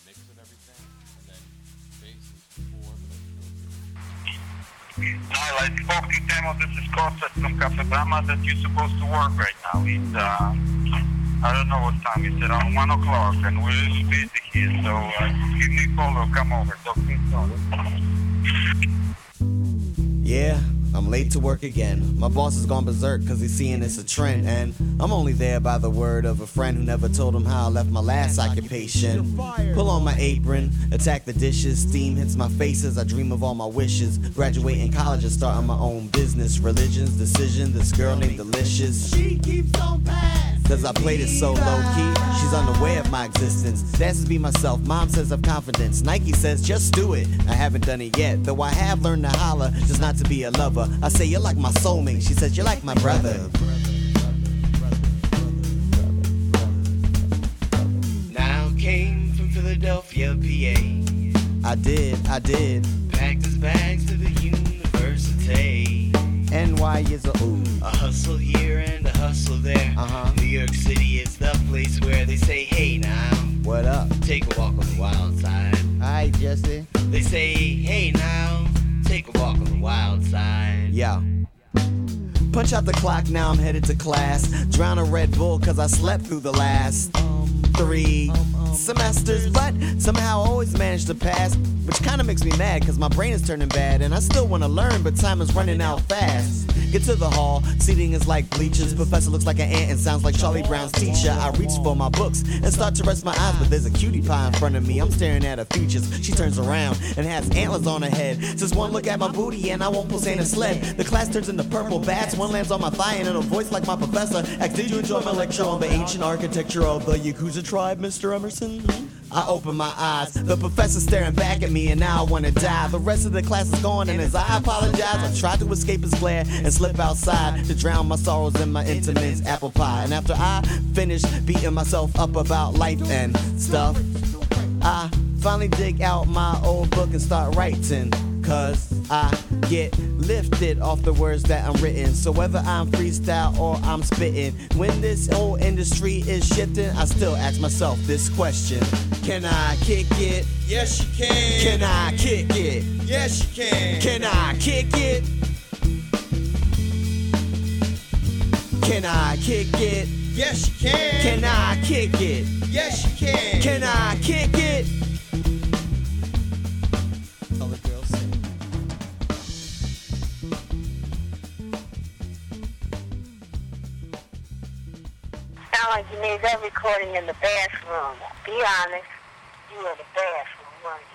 mix of everything, and then bass is 4, but I feel Kyle, I spoke to Temo. This is Kostas from Cafe Brahma that you're supposed to work right now. It's, I don't know what time. It's around 1 o'clock, and we're a little busy here, so give me a call or come over. Talk to me soon. Yeah, I'm late to work again. My boss has gone berserk cause he's seeing it's a trend. And I'm only there by the word of a friend who never told him how I left my last occupation. Pull on my apron, attack the dishes. Steam hits my face as I dream of all my wishes. Graduating college and starting my own business. Religion's decision, this girl named Delicious. She keeps on passing. Cause I played it so low-key, she's unaware of my existence. Dances be myself, mom says I've confidence. Nike says just do it, I haven't done it yet. Though I have learned to holler, just not to be a lover. I say you're like my soulmate, she says you're like my brother. Now came from Philadelphia, PA. I did. Packed his bags to the university. NY is a ooh. A hustle here and a hustle there. New York City is the place where they say, hey now. What up? Take a walk on the wild side. Alright, Jesse. They say, hey now. Take a walk on the wild side. Yeah. Punch out the clock, now I'm headed to class. Drown a Red Bull cause I slept through the last 3 semesters, but somehow I always manage to pass. Which kinda makes me mad cause my brain is turning bad. And I still wanna learn, but time is running out fast. Get to the hall, seating is like bleachers. Professor looks like an ant and sounds like Charlie Brown's teacher. I reach for my books and start to rest my eyes, but there's a cutie pie in front of me. I'm staring at her features. She turns around and has antlers on her head. Says one look at my booty and I won't pull Santa sled. The class turns into purple bats. One lands on my thigh and in a voice like my professor asks, did you enjoy my lecture on the ancient architecture of the Yakuza tribe, Mr. Emerson? I open my eyes, the professor's staring back at me and now I wanna die. The rest of the class is gone and as I apologize, I try to escape his glare and slip outside to drown my sorrows in my intimates, apple pie. And after I finish beating myself up about life and stuff, I finally dig out my old book and start writing. Cause I get lifted off the words that I'm written. So whether I'm freestyle or I'm spitting, when this whole industry is shifting, I still ask myself this question. Can I kick it? Yes, you can. Can I kick it? Yes, you can. Can I kick it? Can I kick it? Yes, you can. Can I kick it? Yes, you can. Can I kick it? Sound like you made that recording in the bathroom. Be honest, you were in the bathroom, weren't you?